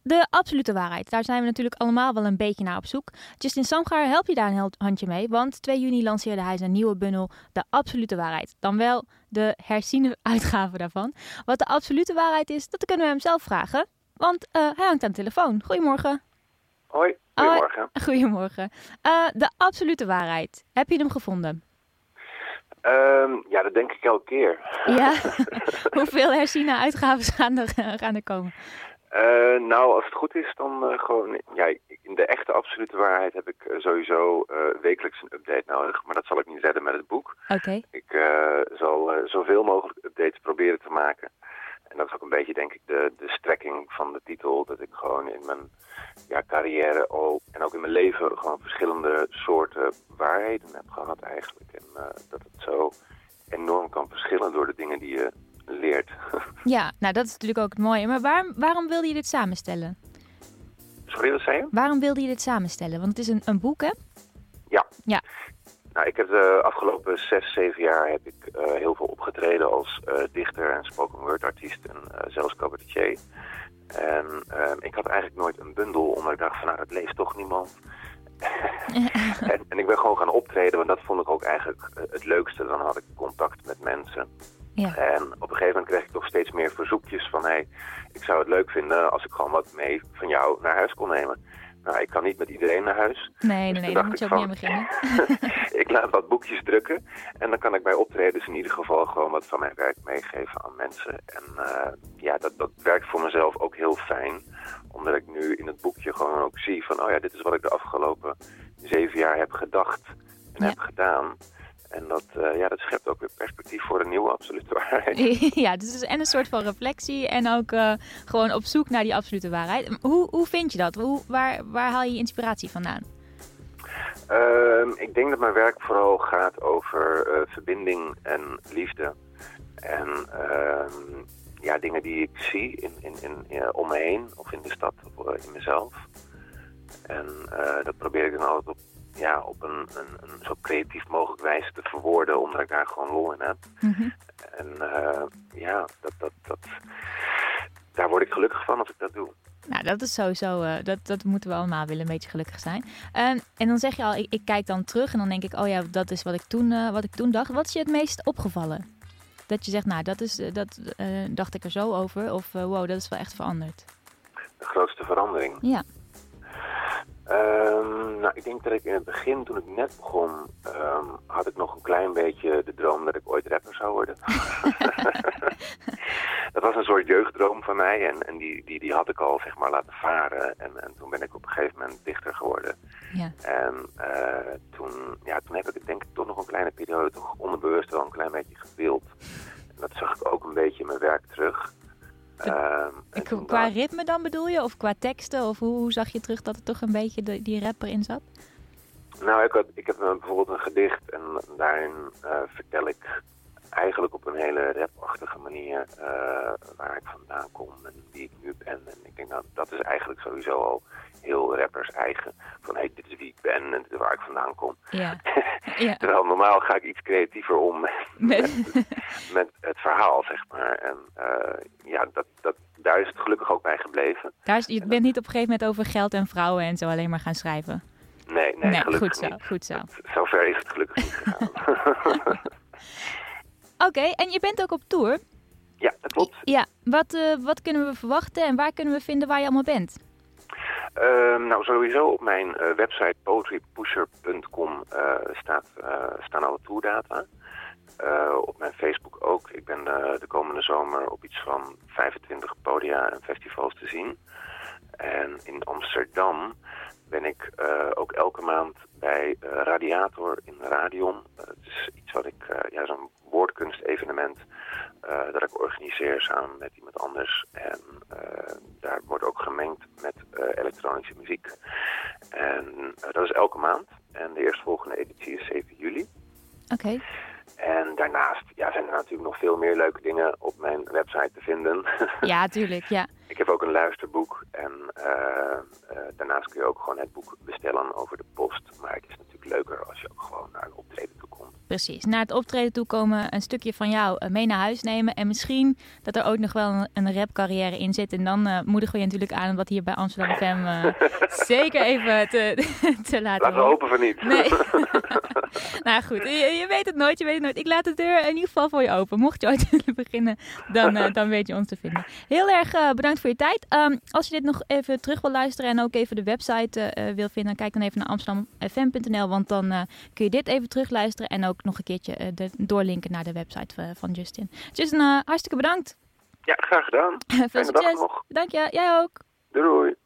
de absolute waarheid. Daar zijn we natuurlijk allemaal wel een beetje naar op zoek. Justin Samgaar helpt je daar een handje mee. Want 2 juni lanceerde hij zijn nieuwe bundel De Absolute Waarheid. Dan wel de herziene uitgave daarvan. Wat de absolute waarheid is, dat kunnen we hem zelf vragen. Want hij hangt aan de telefoon. Goedemorgen. Hoi, goedemorgen. Goedemorgen. De absolute waarheid. Heb je hem gevonden? Ja, dat denk ik elke keer. Ja? Hoeveel herziene uitgaves gaan er komen? Nou, als het goed is, dan gewoon... Ja, in de echte absolute waarheid heb ik sowieso wekelijks een update nodig. Maar dat zal ik niet redden met het boek. Oké. Ik zal zoveel mogelijk updates proberen te maken. En dat is ook een beetje, denk ik, de strekking van de titel. Dat ik gewoon in mijn carrière en ook in mijn leven gewoon verschillende soorten waarheden heb gehad eigenlijk. En dat het zo enorm kan verschillen door de dingen die je leert. Ja, nou dat is natuurlijk ook het mooie. Maar waarom wilde je dit samenstellen? Sorry, wat zei je? Waarom wilde je dit samenstellen? Want het is een boek, hè? Ja. Nou, ik heb de afgelopen 6-7 jaar heb ik heel veel opgetreden als dichter en spoken word artiest en zelfs cabaretier. En ik had eigenlijk nooit een bundel, omdat ik dacht van nou, dat leest toch niemand. en ik ben gewoon gaan optreden, want dat vond ik ook eigenlijk het leukste. Dan had ik contact met mensen. Ja. En op een gegeven moment kreeg ik toch steeds meer verzoekjes van hey, ik zou het leuk vinden als ik gewoon wat mee van jou naar huis kon nemen. Nou, ik kan niet met iedereen naar huis. Nee, daar moet je ook niet aan beginnen. Ik laat wat boekjes drukken en dan kan ik bij optredens in ieder geval gewoon wat van mijn werk meegeven aan mensen. En dat werkt voor mezelf ook heel fijn, omdat ik nu in het boekje gewoon ook zie van, oh ja, dit is wat ik de afgelopen 7 jaar heb gedacht en heb gedaan. En dat schept ook weer perspectief voor een nieuwe absolute waarheid. Ja, dus en een soort van reflectie en ook gewoon op zoek naar die absolute waarheid. Hoe vind je dat? Waar haal je inspiratie vandaan? Ik denk dat mijn werk vooral gaat over verbinding en liefde. En dingen die ik zie om me heen, of in de stad, of in mezelf. En dat probeer ik dan altijd op een zo creatief mogelijk wijze te verwoorden, omdat ik daar gewoon lol in heb. Mm-hmm. En daar word ik gelukkig van als ik dat doe. Nou, dat is sowieso, dat moeten we allemaal willen, een beetje gelukkig zijn. En dan zeg je al, ik kijk dan terug en dan denk ik, oh ja, dat is wat ik toen dacht. Wat is je het meest opgevallen? Dat je zegt, nou, dat dacht ik er zo over. Of wow, dat is wel echt veranderd. De grootste verandering? Ja. Ik denk dat ik in het begin, toen ik net begon, had ik nog een klein beetje de droom dat ik ooit rapper zou worden. Dat was een soort jeugddroom van mij en die had ik al, zeg maar, laten varen. En toen ben ik op een gegeven moment dichter geworden. Ja. En toen heb ik het denk ik toch nog een kleine periode toch onderbewust wel een klein beetje gewild. En dat zag ik ook een beetje in mijn werk terug. Qua ritme dan bedoel je? Of qua teksten? Of hoe zag je terug dat er toch een beetje die rapper in zat? Nou, ik heb bijvoorbeeld een gedicht en daarin vertel ik eigenlijk op een hele rapachtige manier waar ik vandaan kom en wie ik nu ben. En ik denk dat is eigenlijk sowieso al heel rappers eigen. Van hey, dit is wie ik ben en dit is waar ik vandaan kom. Ja. Ja. Terwijl normaal ga ik iets creatiever om met het verhaal, zeg maar. En daar is het gelukkig ook bij gebleven. Je bent niet op een gegeven moment over geld en vrouwen en zo alleen maar gaan schrijven? Nee, gelukkig goed zo. Zover is het gelukkig niet gegaan. Oké, en je bent ook op tour? Ja, dat klopt. Ja, wat kunnen we verwachten en waar kunnen we vinden waar je allemaal bent? Sowieso op mijn website poetrypusher.com staan alle tourdata. Op mijn Facebook ook. Ik ben de komende zomer op iets van 25 podia en festivals te zien. En in Amsterdam ben ik ook elke maand bij Radiator in Radion. Het is iets wat ik, zo'n woordkunstevenement dat ik organiseer samen met iemand anders. En daar wordt ook gemengd met elektronische muziek. En dat is elke maand. En de eerstvolgende editie is 7 juli. Oké. En daarnaast zijn er natuurlijk nog veel meer leuke dingen op mijn website te vinden. Ja, tuurlijk, ja. Ik heb ook een luisterboek en En daarnaast kun je ook gewoon het boek bestellen over de post. Maar het is natuurlijk leuker als je ook gewoon naar een optreden toe komt. Precies, naar het optreden toe komen, een stukje van jou mee naar huis nemen. En misschien dat er ook nog wel een rapcarrière in zit. En dan moedigen we je natuurlijk aan om dat hier bij Amsterdam FM zeker even te laten Laten we hopen van niet. Nee. Nou goed, je weet het nooit, Ik laat de deur in ieder geval voor je open. Mocht je ooit willen beginnen, dan weet je ons te vinden. Heel erg bedankt voor je tijd. Als je dit nog even terug wil luisteren en ook even de website wil vinden, kijk dan even naar amsterdamfm.nl, want dan kun je dit even terugluisteren en ook nog een keertje doorlinken naar de website van Justin. Justin, hartstikke bedankt. Ja, graag gedaan. Veel succes. Dank je. Jij ook. Doei.